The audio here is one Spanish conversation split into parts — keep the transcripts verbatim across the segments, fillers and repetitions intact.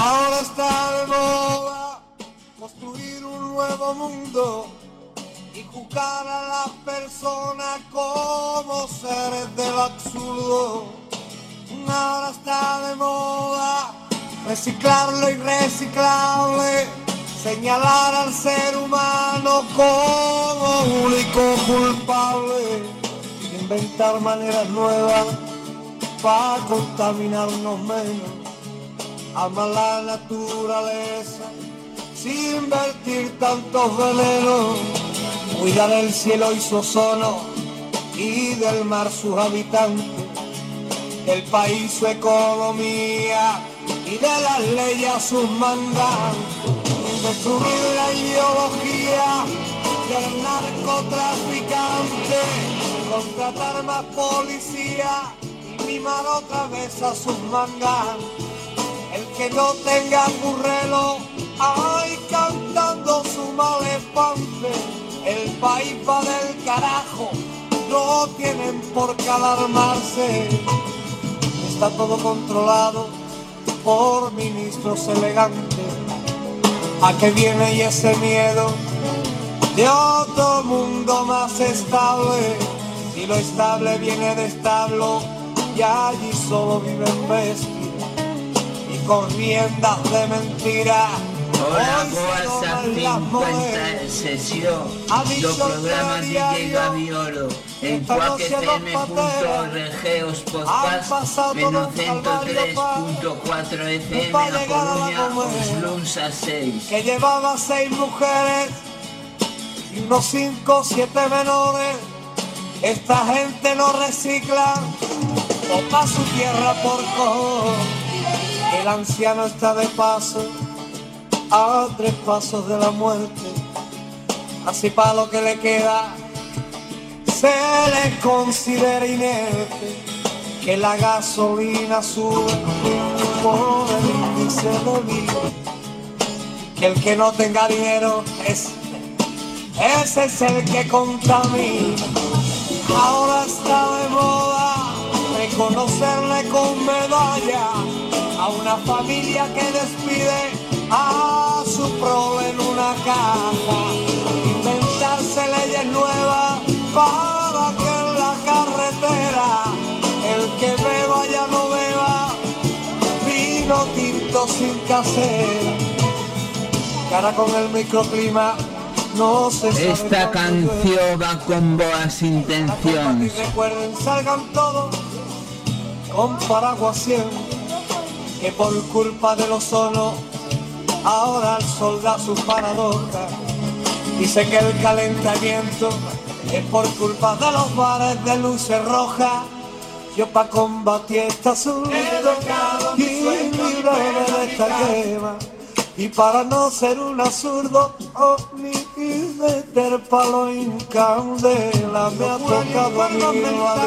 Ahora está de moda construir un nuevo mundo y juzgar a las personas como seres del absurdo. Ahora está de moda reciclar lo irreciclable, señalar al ser humano como único culpable, inventar maneras nuevas para contaminarnos menos, amar la naturaleza sin invertir tantos venenos, cuidar el cielo y su ozono y del mar sus habitantes, del país su economía y de las leyes sus mandantes, destruir la ideología del narcotraficante, contratar más policía y mimar otra vez a sus mangantes. El que no tenga currelo, ay, cantando su malefante, el país va del carajo, no tienen por qué alarmarse. Está todo controlado por ministros elegantes. ¿A qué viene y ese miedo de otro mundo más estable? Si lo estable viene de establo y allí solo viven bestias y con riendas de mentira. Hola, boas a cincuenta sesión do programa D J Gaviolo en cuac f m punto org os podcast menos ciento tres punto cuatro F M a Coruña os luns a seis. Que llevaba seis mujeres y unos cinco o siete menores. Esta gente no recicla o pa' su tierra por cojón. El anciano está de paso a tres pasos de la muerte, así pa' lo que le queda se le considera inerte, que la gasolina sube por el índice de vida, que el que no tenga dinero es, ese es el que contamina. Ahora está de moda reconocerle con medalla a una familia que despide a su prole en una caja, inventarse leyes nuevas para que en la carretera el que beba ya no beba vino tinto sin casera. Cara con el microclima no se sabe. Esta canción va con boas intenciones. Y recuerden, salgan todos con paraguas siempre, que por culpa del ozono ahora el sol da su paradoja. Dice que el calentamiento es por culpa de los bares de luces rojas. Yo pa' combatir esta azul y librarme de esta quema, y para no ser un absurdo oh, ni meter palo en candela, me ha tocado mi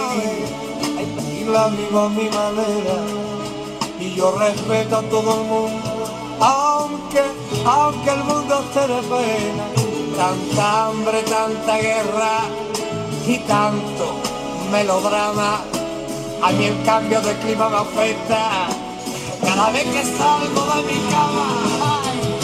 vida y la vivo a mi manera, y yo respeto a todo el mundo. Aunque, aunque el mundo esté de pena, tanta hambre, tanta guerra y tanto melodrama, a mí el cambio de clima me afecta cada vez que salgo de mi cama.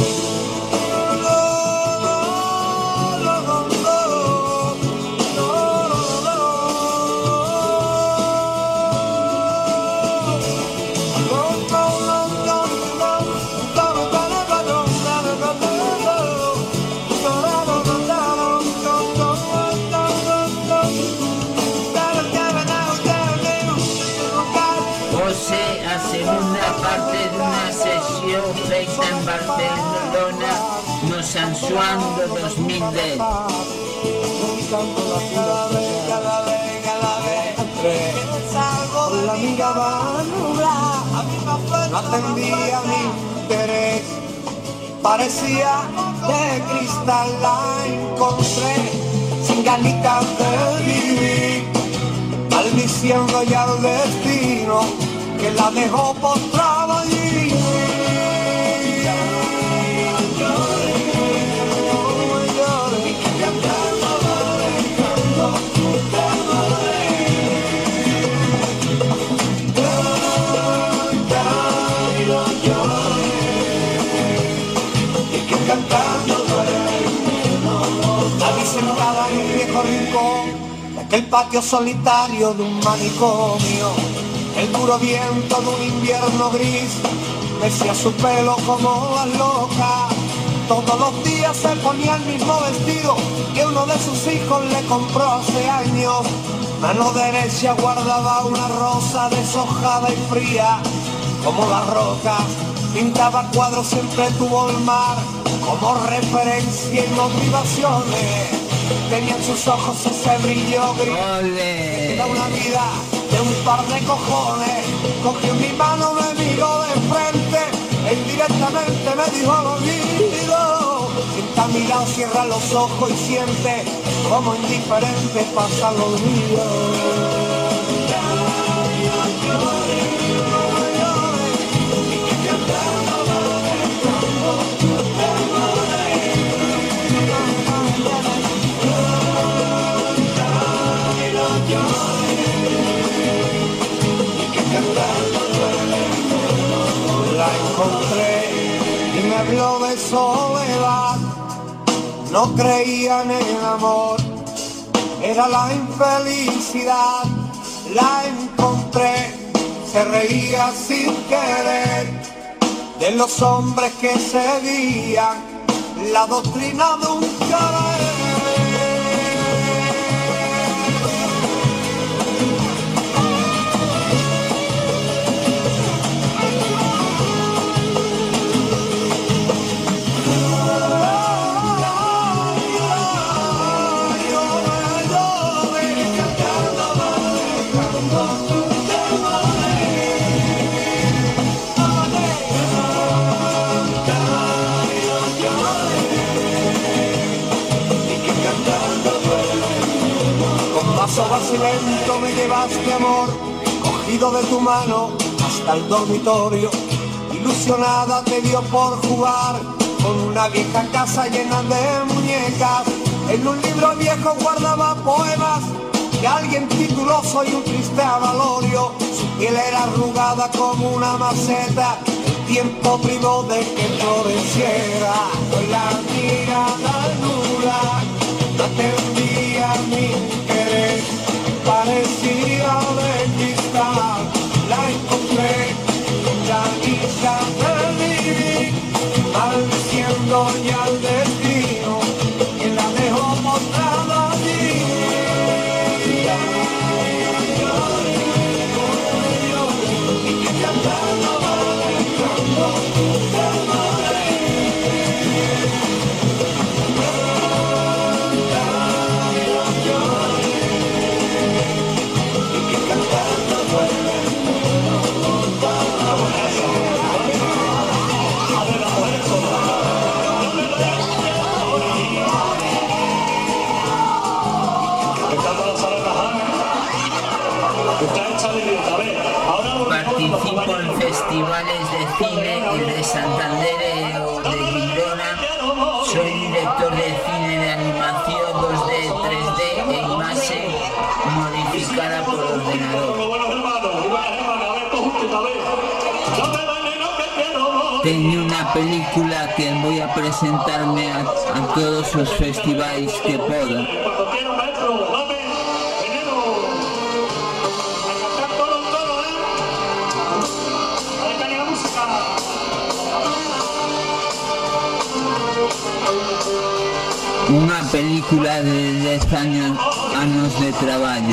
Feita en Barcelona no San Juan de dos mil diez. Con la mirada nublada, no atendía mi interés, parecía de cristal, la encontré sin ganitas de vivir, maldiciendo ya el destino que la dejó postrada allí. sentada en un viejo rincón de aquel patio solitario de un manicomio. El duro viento de un invierno gris mecía su pelo como las locas. Todos los días se ponía el mismo vestido que uno de sus hijos le compró hace años. Mano derecha guardaba una rosa deshojada y fría como la roca. Pintaba cuadros, siempre tuvo el mar como referencia y motivaciones. Tenía en sus ojos ese brillo gris que da una vida de un par de cojones. Cogió mi mano, me miró de frente e indirectamente me dijo al oído: sienta mi lado, cierra los ojos y siente como indiferente pasan los días. La encontré y me habló de soledad. No creía en el amor, era la infelicidad. La encontré, se reía sin querer de los hombres que seguían la doctrina de un cabaret. Paso vacilento me llevaste, amor, cogido de tu mano hasta el dormitorio. Ilusionada te dio por jugar con una vieja casa llena de muñecas. En un libro viejo guardaba poemas que alguien tituló Soy un triste avalorio. Su piel era arrugada como una maceta, el tiempo privó de que floreciera. Con la mirada nula atendía mi querer, parecía de cristal. La encontré, ya quizá de vivir, maldiciendo ya el destino que la dejó postrada allí. Y que cantando va dejando de morir. Participo en festivales de cine, el de Santander o de Girona. Soy director de cine de animación dos D, tres D e imagen modificada por ordenador. Tengo una película que voy a presentarme a, a todos los festivales que pueda. Una película de diez años, años de trabajo.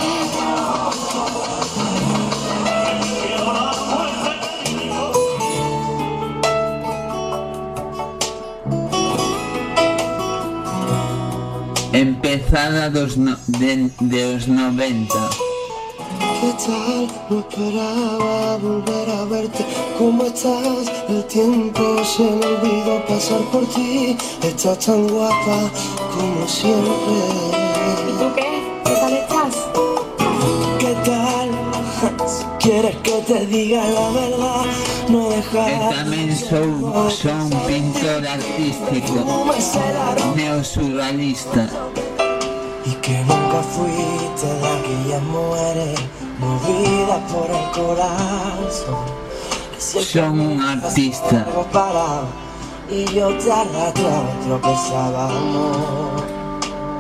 Empezada dos no, de, de los noventa. ¿Qué tal? No esperaba volver a verte. ¿Cómo estás? El tiempo se me olvidó pasar por ti. Estás tan guapa como siempre. ¿Y tú qué? ¿Qué tal estás? ¿Qué tal? ¿Quieres que te diga la verdad? No dejar. También soy, soy un pintor artístico, neosurrealista. Y que nunca fuiste de aquellas mujeres movidas por el corazón. Son un artista. Parado, y yo te arrastro a otro pesado amor.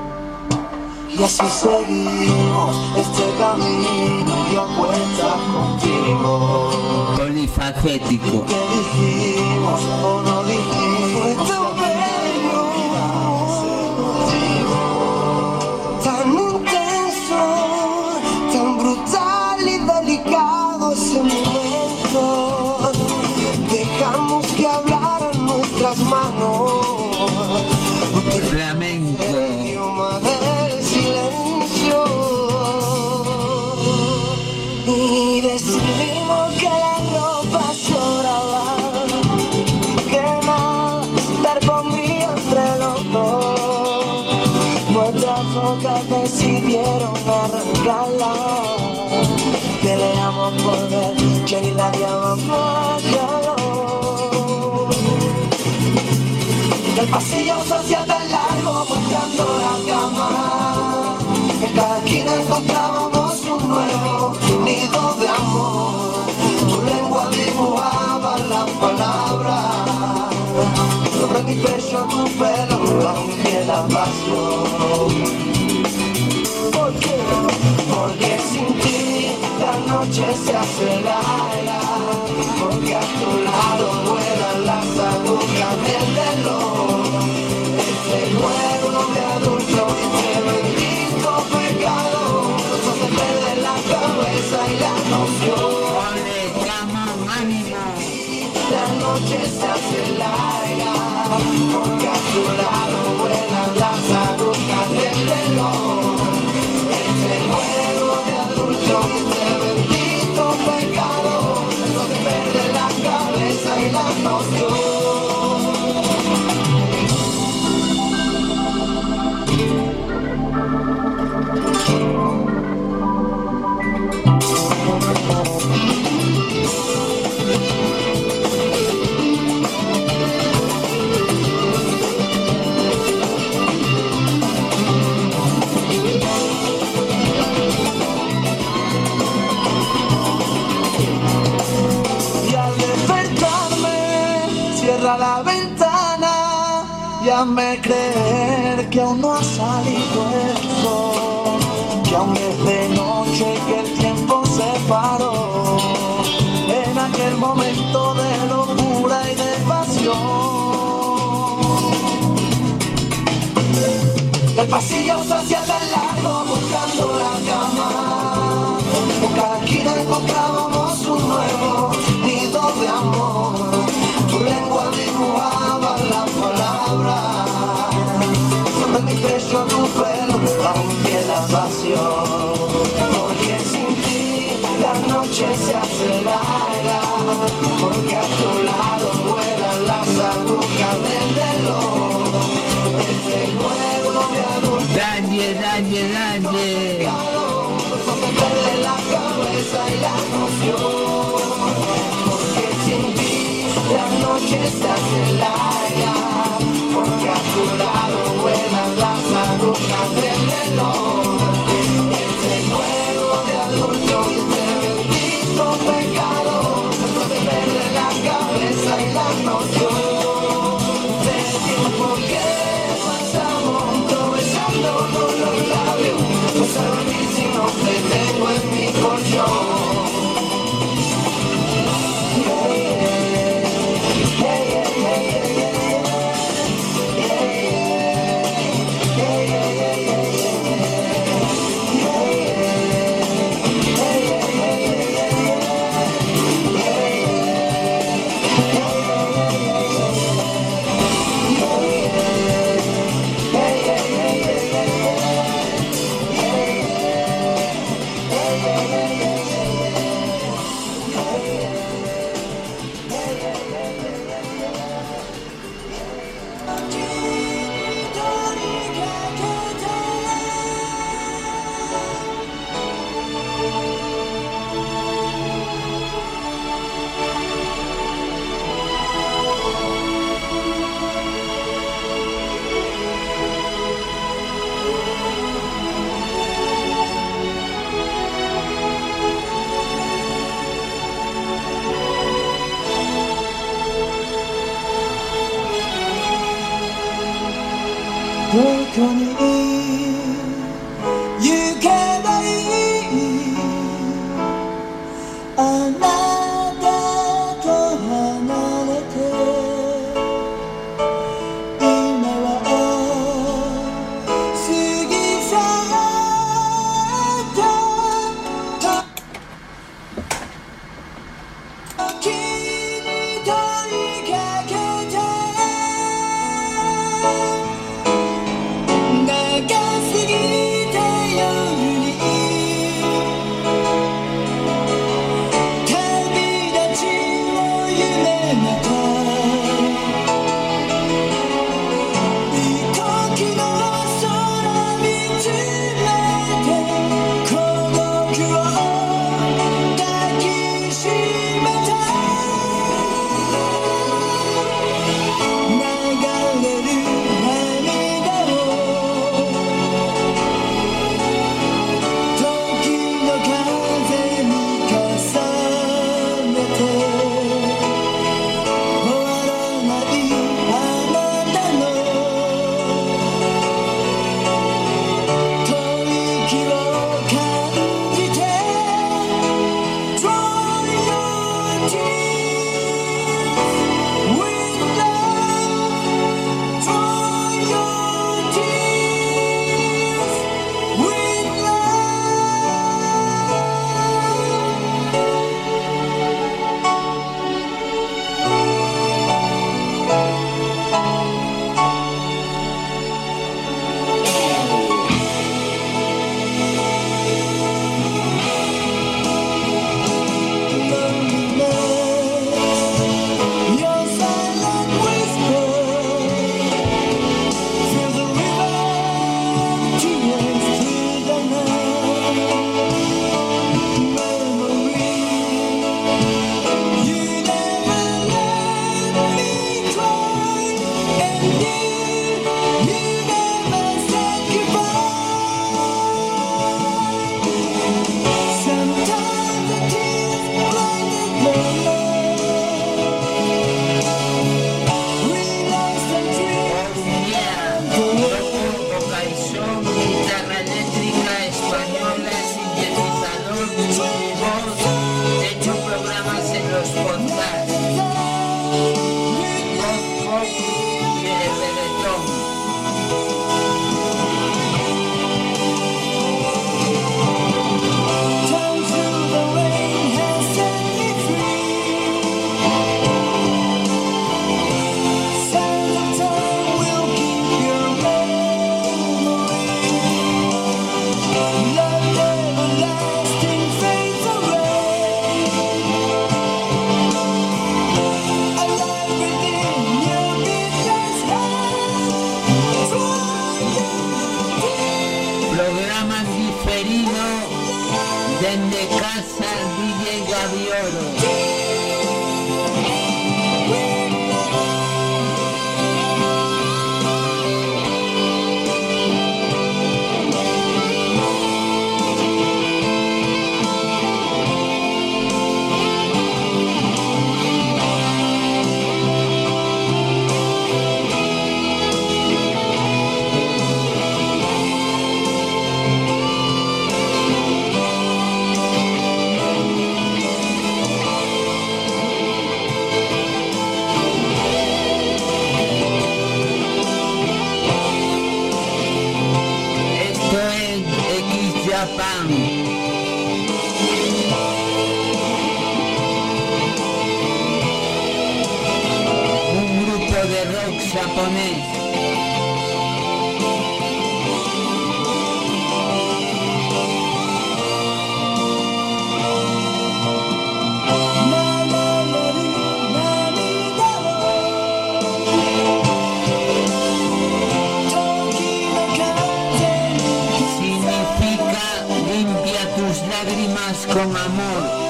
Y así seguimos este camino y a cuentas contigo. Polifacético. ¿Qué dijimos o no dijimos? Fue tan bello, tan intenso, tan brutal y delicado ese momento. Dejamos que hablaran nuestras manos. Flamenco. Y decidimos que la ropa sobraba, que nada interpondría entre los dos. Nuestras bocas decidieron arrancarla. Peleamos por ver que irradiaban más calor. El pasillo se hacía tan largo buscando la cama. En cada esquina encontrábamos un nuevo nido de amor. Tu lengua dibujaba las palabras. Sobre mi pecho tu pelo, aunque la pasión. ¿Por qué? Porque sin ti la noche se hace larga. Porque a tu lado vuelan las agujas del reloj. Este juego de adulto y este bendito pecado. Nosotros se pierde la cabeza y la noción. La noche se hace larga. Porque a tu lado vuelan las agujas del reloj. Este juego de adulto y este bendito pecado. Nosotros se pierde la cabeza y la noción. La ventana y hazme creer que aún no ha salido el sol, que aún es de noche y que el tiempo se paró en aquel momento de locura y de pasión. El pasillo se hacía tan largo buscando la cama. En cada esquina encontrábamos un nuevo nido de amor. Tu lengua dibujaba las palabras. Sobre mi pecho tu pelo, aunque la pasión. Porque sin ti la noche se hace larga. Porque a tu lado vuelan las agujas del reloj. Este juego de adultos. Dalle, dalle, dalle. Se pierde la cabeza y la noción. Porque sin ti la noche se hace larga, porque a tu lado vuelan las agujas del reloj. Este juego de adulto y este bendito pecado, eso te pierde la cabeza y la noción. Del tiempo que pasamos besándonos los labios, no sé dormir si no te tengo en mi colchón. Severino, desde casa D J Gaviolo. Japan. Un grupo de rock japonés. Lágrimas con amor.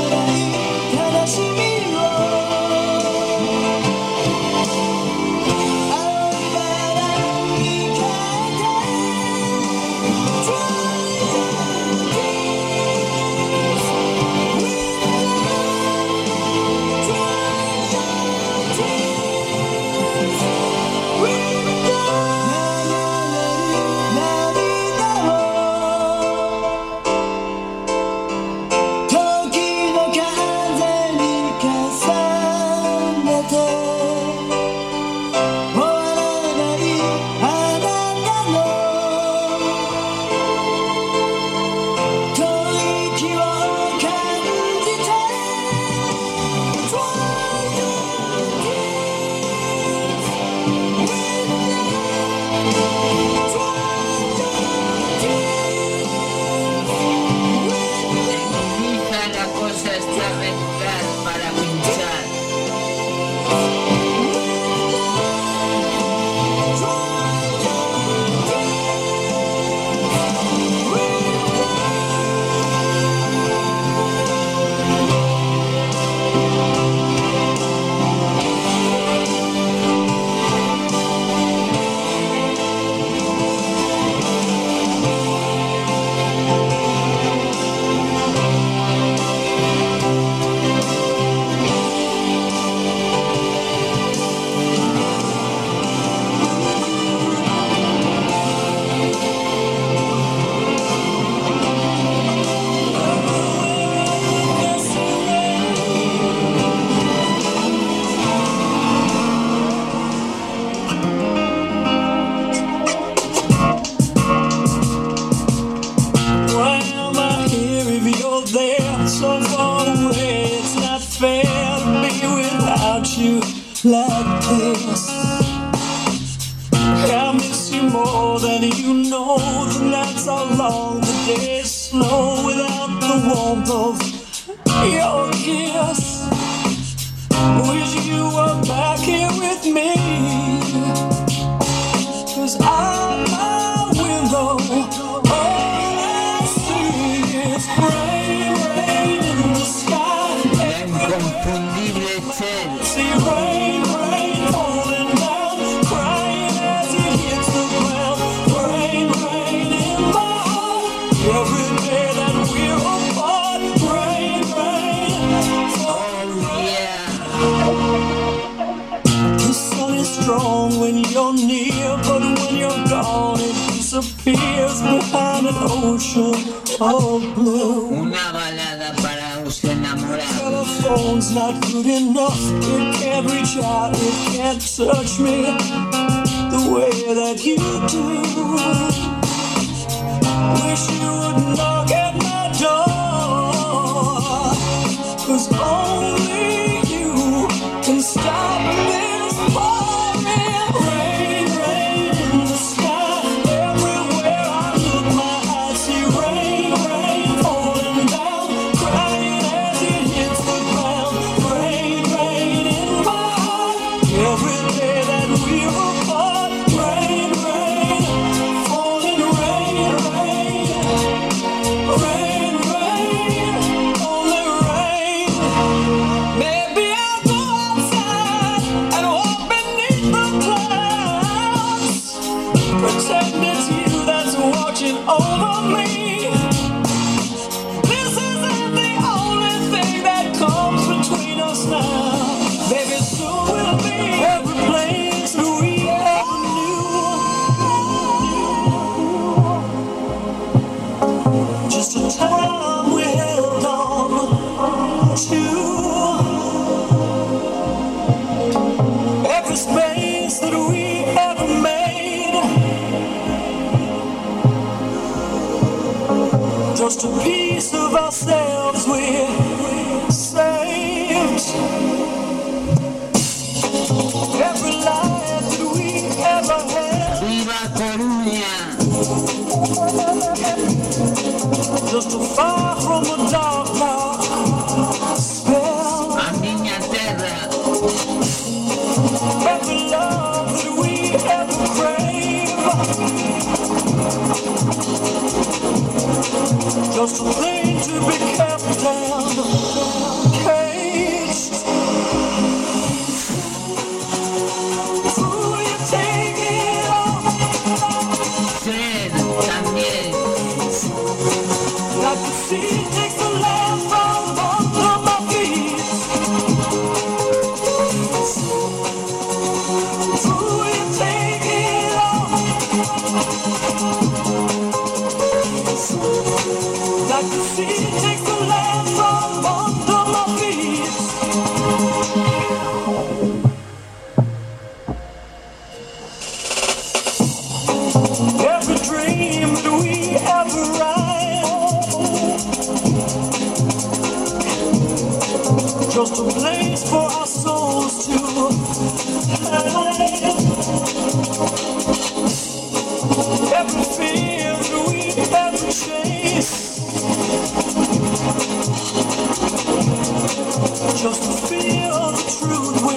Like this, I miss you more than you know. The nights are long, the days slow without the warmth of your kiss. Wish you were back here with me, 'cause out my window all I see is rain, rain in the sky. Inconfundible Chel. See rain, rain falling down, crying as it hits the ground. Rain, rain in my heart, every day that we're apart. Rain, rain falling down. The sun is strong when you're near, but when you're gone it disappears behind an ocean of blue. Una balada para los enamorados. Telephone's not good enough. It can't reach out, it can't touch me the way that you do. Wish you would knock at my door, 'cause only you can stop this pouring rain, rain in the sky. Everywhere I look, my eyes see rain, rain falling down, crying as it hits the ground. Rain, rain in my heart, every day that we're apart. Rain, rain falling Just a piece of ourselves we saved. Every life that we ever had. Viva Coruña! Just a far from a dark, dark spell. A minha terra. Every love that we ever crave. Just a thing to be kept and caged. Ooh, you take it all. Fred, también. Like the sea takes the land from under my feet. Ooh, you take it all. Like the sea takes the land from under my feet. Every dream that we ever write, just a place for our souls to hide. Every fear that we ever chase, just to feel the truth we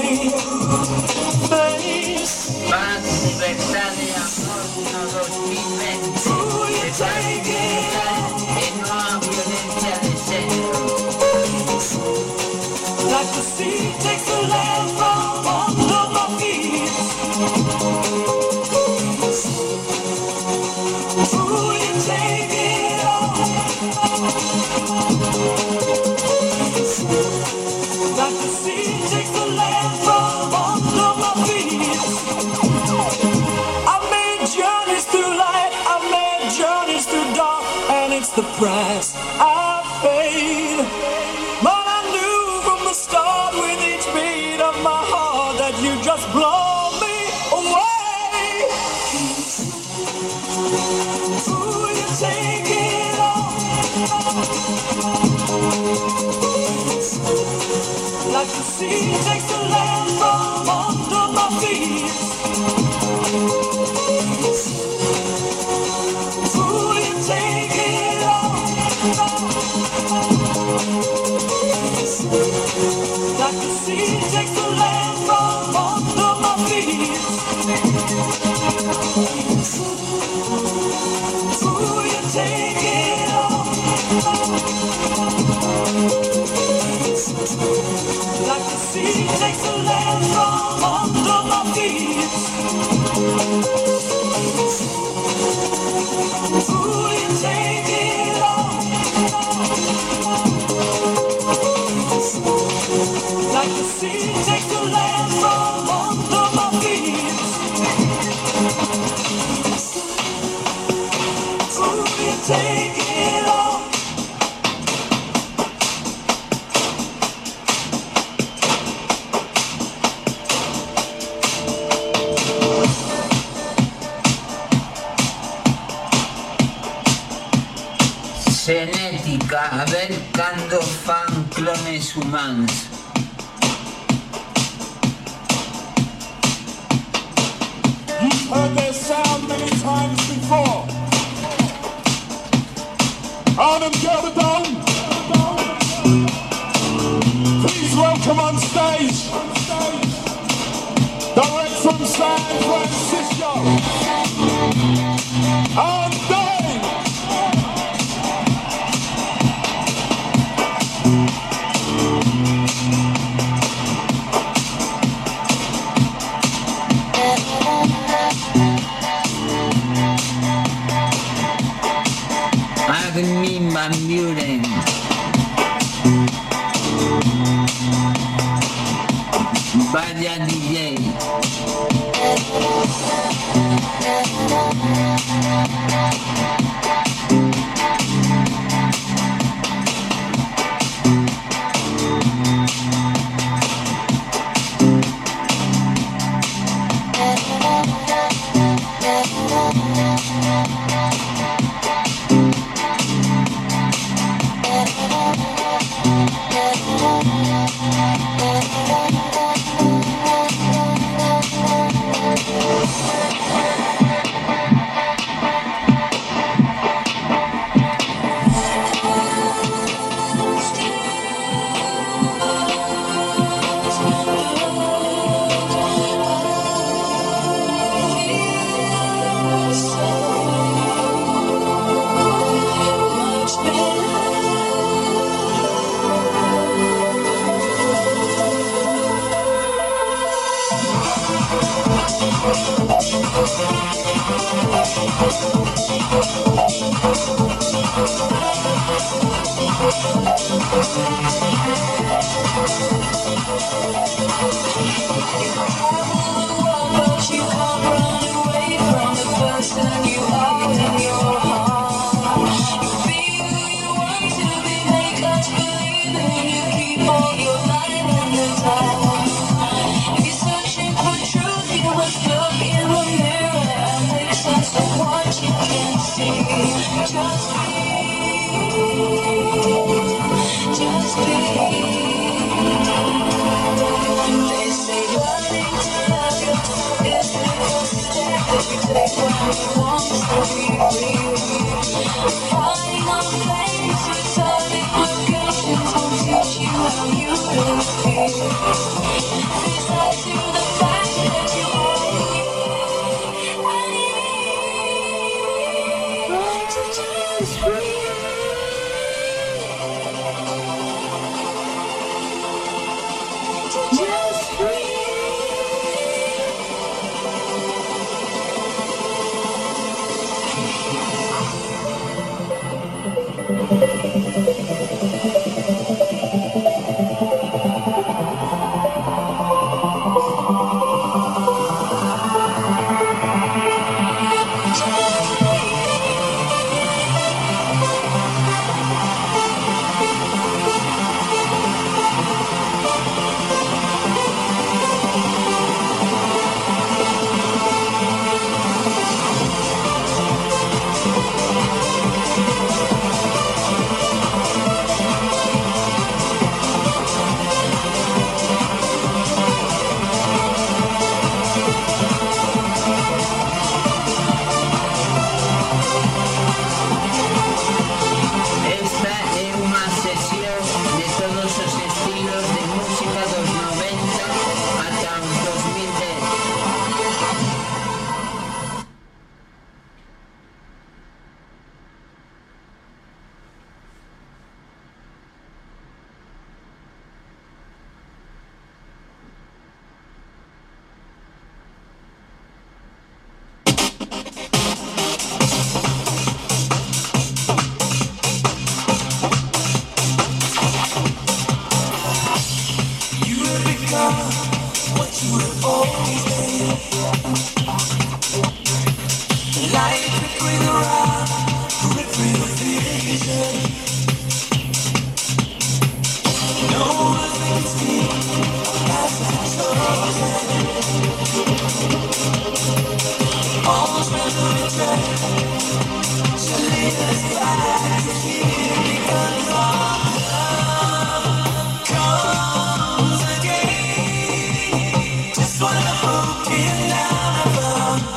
face. Paz, libertad y amor, uno, dos, mil veinte. Ooh, you take it all. Que no hay violencia de género. Like the sea takes the land from under my feet. Ooh, you take it all. Like the sea takes the land from under my feet. I've made journeys through light, I've made journeys through dark, and it's the price I paid. But I knew from the start with each beat of my heart that you just blow me away. Ooh, you take it all. Like the sea takes the land from under my feet. Ooh, you take it all. Like the sea takes the land from under my feet. Ooh, you take it all. Like the sea takes the land from under my feet. Ooh, you take it all. Like the sea takes the land from under my feet. Ooh, you take it all. Genética, a ver cando fan clones humanos. You've heard their sound many times before. Arnhem Gelderdoom, please welcome on stage, direct from San Francisco, and Dave. Armin van Buuren. Vaya D J.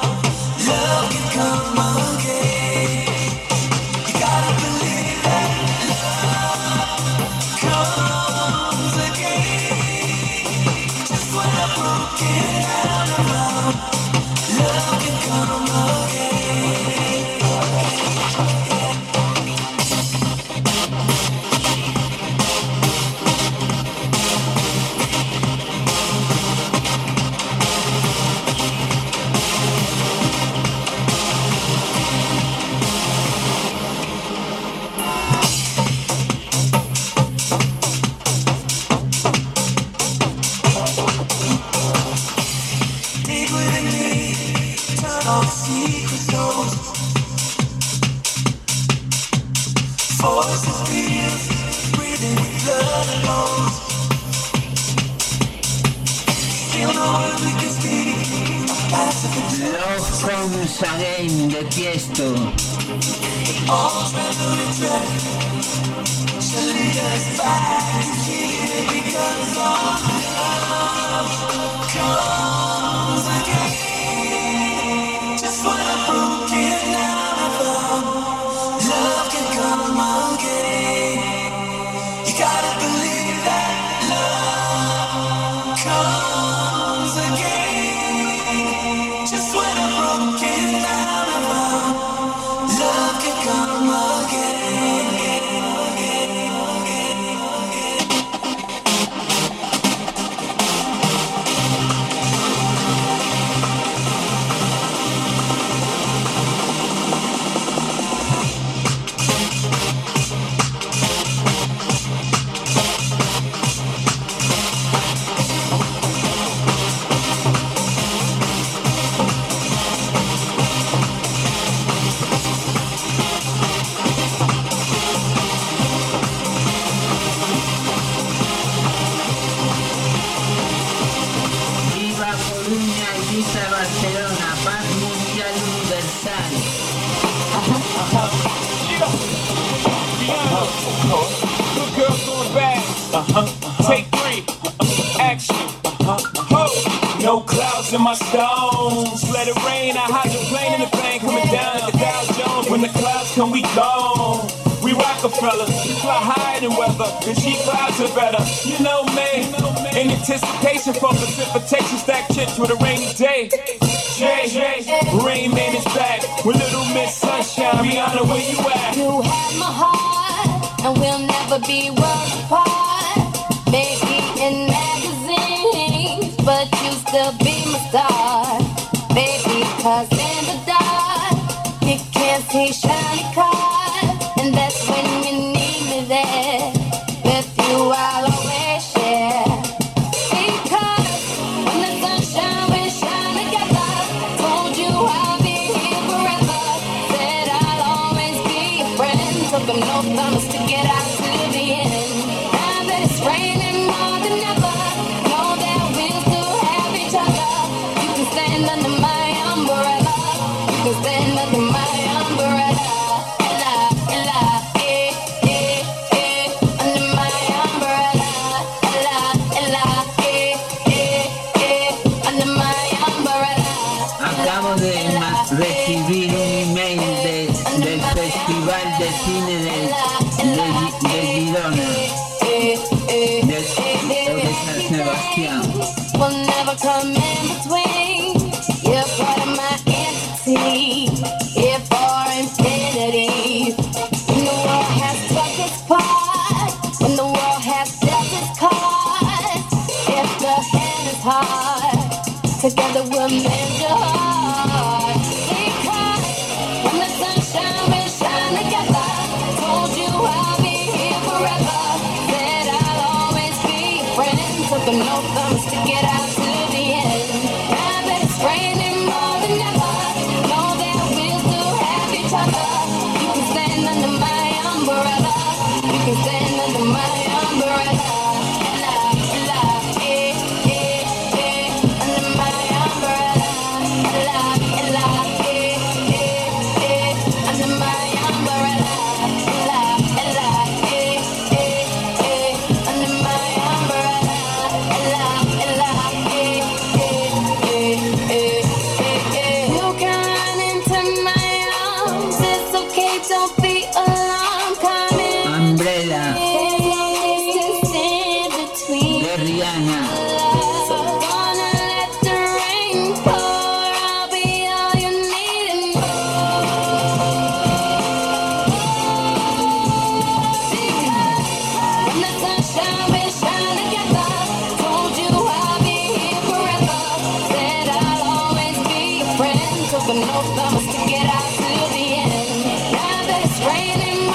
Love can come again. You gotta believe that. Love Comes Again de Tiesto. No clouds in my stones. Let it rain. I hydroplane in the bank. Coming down like the Dow Jones. When the clouds come, we gone. We Rockefeller. We fly higher than weather. The cheap clouds are better. You know me. In anticipation for precipitation. Stack chips with a rainy day. Jay, Rain Man is back. With Little Miss Sunshine. Rihanna, where you at? You have my heart, and we'll never be worlds apart. Maybe in magazines, but you still be my star, baby, cause in the dark, you can't see shiny cars, and that's when you need me there, with you I'll always share, because when the sunshine we shine together, told you I'll be here forever, said I'll always be your friend, took an oath promise to get out to the end, now that it's raining more than ever, know that we'll still have each other. You can stand under my umbrella. You can stand under my umbrella. Ella, Ella, eh, eh, eh, under my umbrella. Ella, Ella, eh, eh, eh, under my umbrella. Acabo de recibir un email de, del Festival de Cine de, de, de Girona, de, de San Sebastián. Will never come in between. You're part of my entity. Here for infinity. When the world has struck its part, when the world has dealt its cards, if the hand is hard, together we'll mend your heart. Because when the sunshine will shine together, told you I'll be here forever. Said I'll always be your friend. Took an oath promise to get out to the end. Now that it's raining more than ever, know that we'll still have each other. You can stand under my umbrella. You can stand under my umbrella. Ella, Ella, eh, eh, eh, under my umbrella. Ella, Ella, eh, eh, eh, under my umbrella. Ella, Ella, eh, eh, eh, under my umbrella. Ella, Ella, eh, eh, eh, eh, eh. You can run into my arms. It's okay, don't be alarmed. Come in. Umbrella There's no distance in between. de Rihanna. So gonna let the rain pour. I'll be all you need and more. When the sunshine will shine together, told you I'll be here forever. Said I'll always be your friend. Took an oath promise to get out to the end. Now that it's raining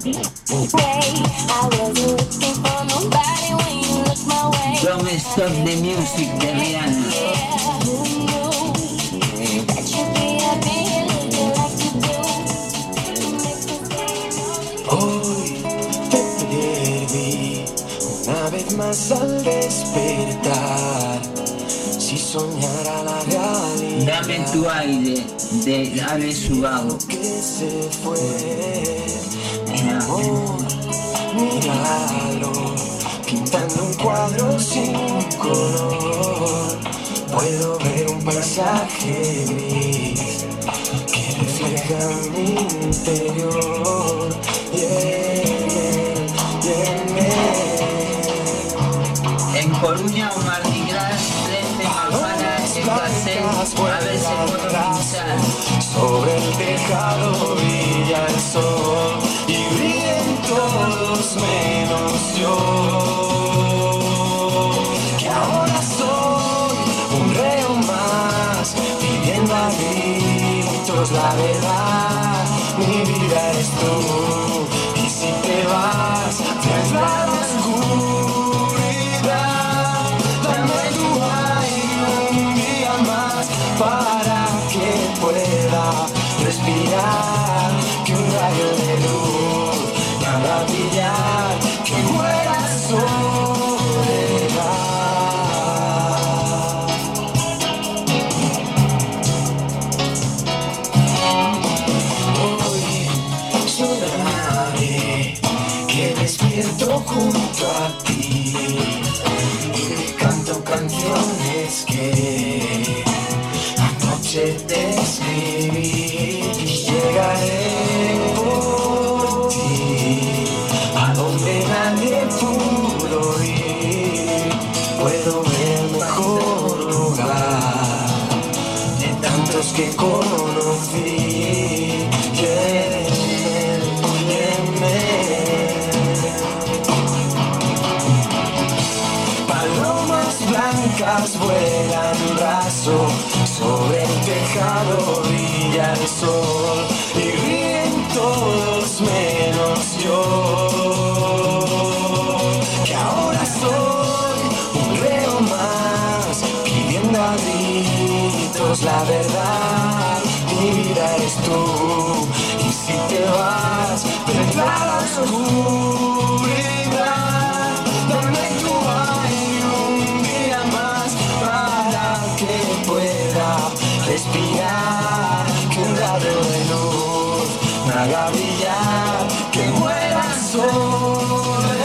Don't Stop the Music de Rihanna. Hoy te perdí una vez más al despertar. Si soñara la realidad. Dame tu aire de Ale Subago. Que se fue, mi amor, míralo, pintando un cuadro sin color. Puedo ver un paisaje gris que refleja mi interior. Yeah, yeah, yeah. En Coruña o Mardi Gras, trece Malvanas, en Paseo, a ver si puedo pinchar. Sobre el tejado brilla el sol y brillan todos menos yo. Que ahora soy un reo más, pidiendo a gritos la verdad. Mi vida eres tú, y si te vas, tras la oscuridad, dame tu aire un día más para que pueda respirar, que un rayo de luz me haga brillar, que muera soledad. Hoy soñaré que despierto junto a ti y canto canciones que anoche te escribí. Y llegaré por ti a donde nadie pudo ir. Puedo ver mejor lugar de tantos que conocí. Yeah, palomas blancas vuelan raso, sobre el tejado brilla el sol y ríen todos menos yo. Que ahora soy un reo más, pidiendo a gritos la verdad. Mi vida eres tú, y si te vas, vendrá la oscuridad. Dame tu aire un día más para que pueda respirar, que un rayo de luz me haga brillar, que muera soledad.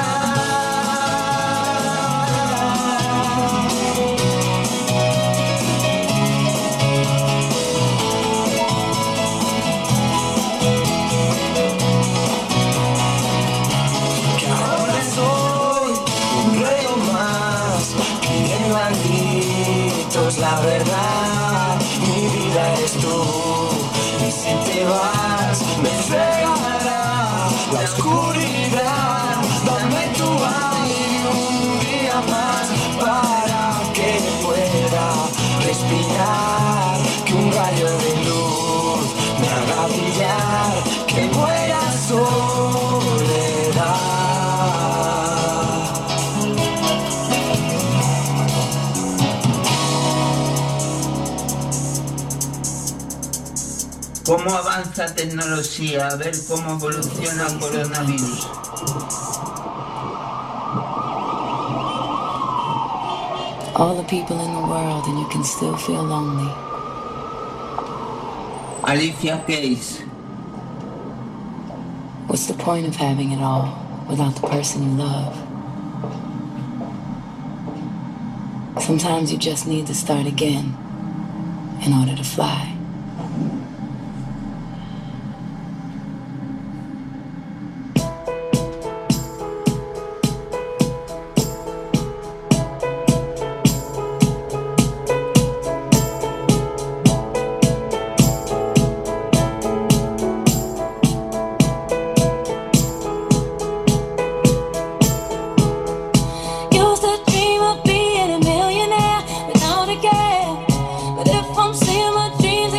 Que ahora soy un reo más, pidiendo a gritos la verdad. Mi vida eres tú, y si te vas, me cegará la oscuridad. Dame tu aire un día más para que pueda respirar, que un rayo de luz me haga brillar, que muera soledad. ¿Cómo avanza la tecnología? A ver cómo evoluciona el coronavirus. All the people in the world and you can still feel lonely. Alicia Keys. What's the point of having it all without the person you love? Sometimes you just need to start again in order to fly. But if I'm seeing my dreams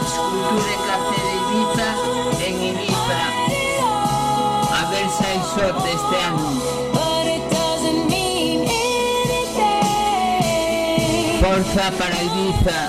Cultura de Café de Ibiza en Ibiza. A ver si hay suerte este año. Forza para Ibiza.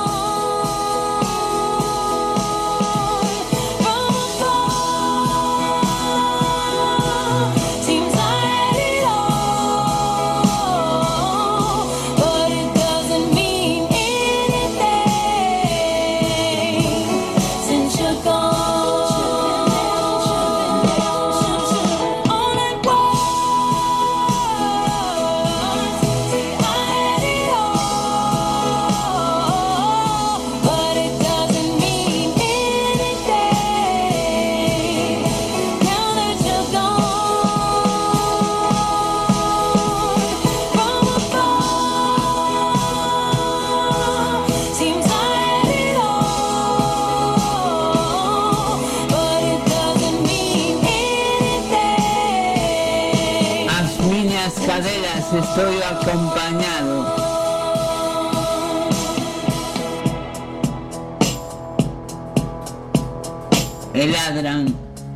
Caderas, estoy acompañado. El ladran.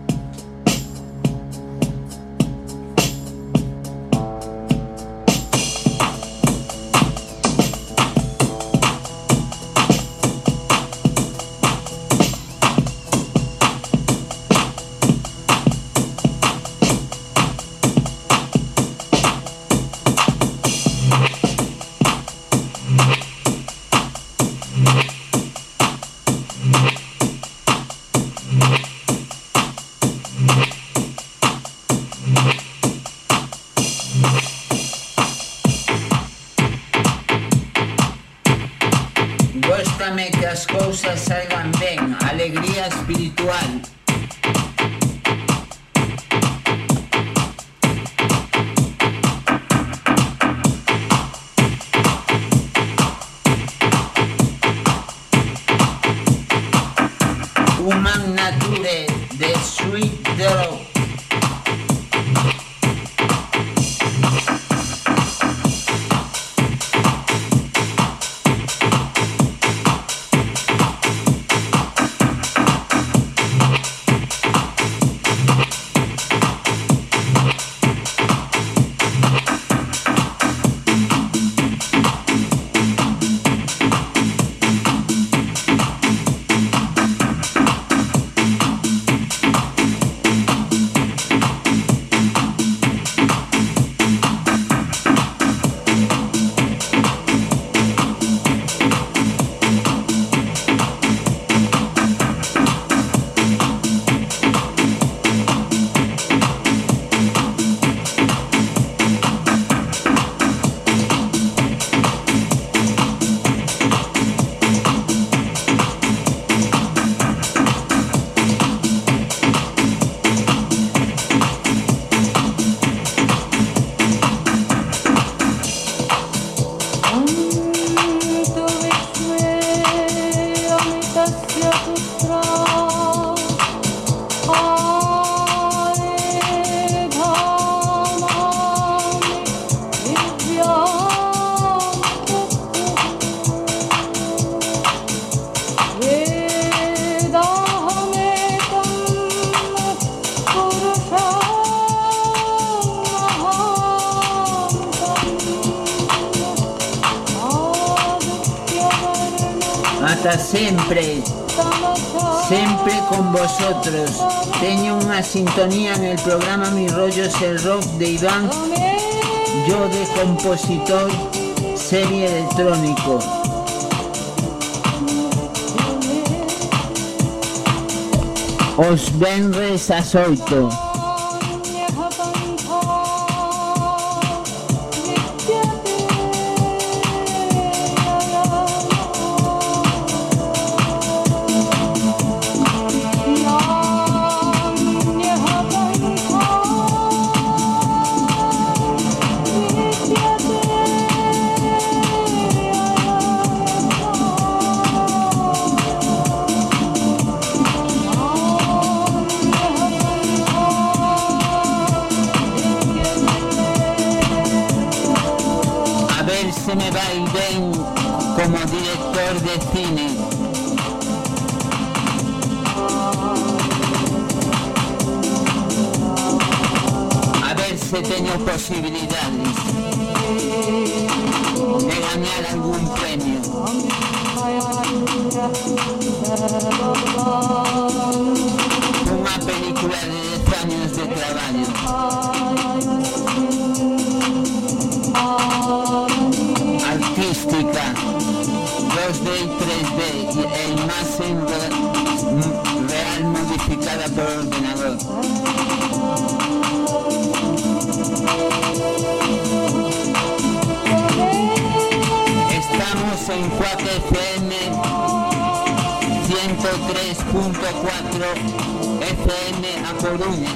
Góstame que as cousas salgan ben, alegría espiritual. Human Nature de Sweet Drop. Ata sempre, sempre con vosotros. Teño unha sintonía en el programa Mi Rollo es el Rock de Iván, yo de compositor, serie electrónico. Os venres ás oito. Oh que teño posibilidades de gañar algún premio. Unha película de dez años de traballo. Artística, dos D y tres D, e imagen real modificada por ordenador. Estamos en Quack F M ciento tres punto cuatro F M a Coruña.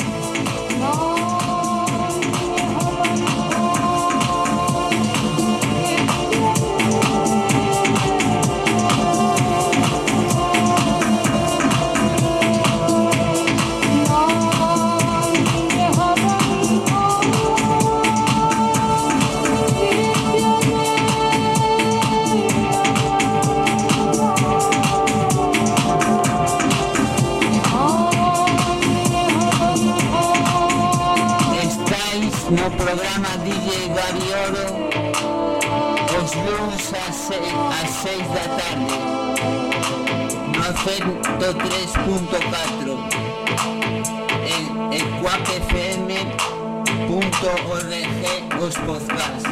No programa D J Gaviolo os lunes a seis da tarde no ciento tres punto cuatro en, en quack f m punto org os podcasts.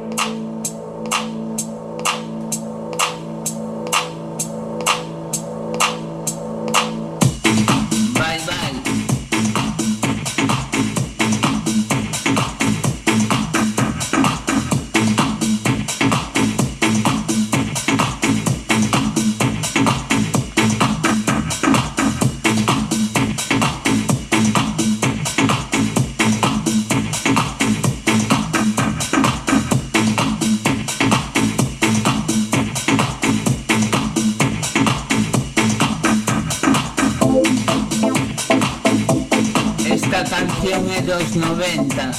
Esta canción é dos noventa.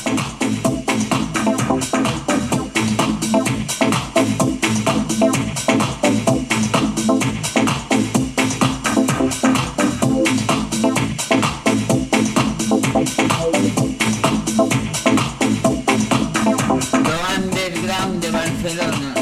Do underground de Barcelona.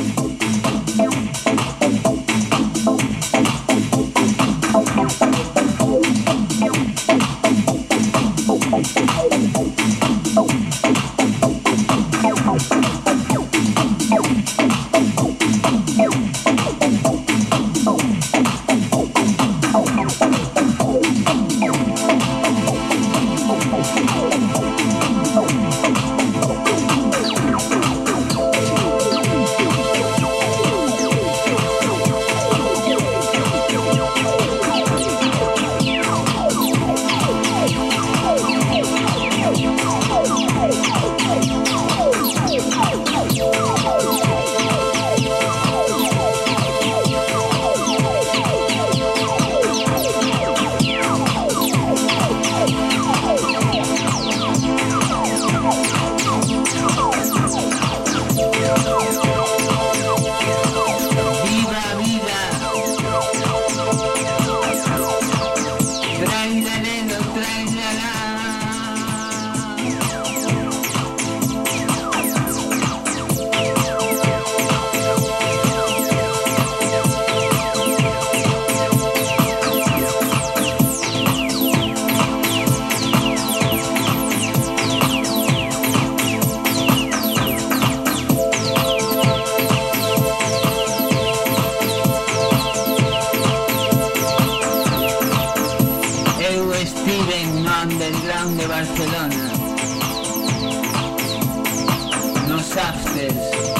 Underground de Barcelona, nos Afters.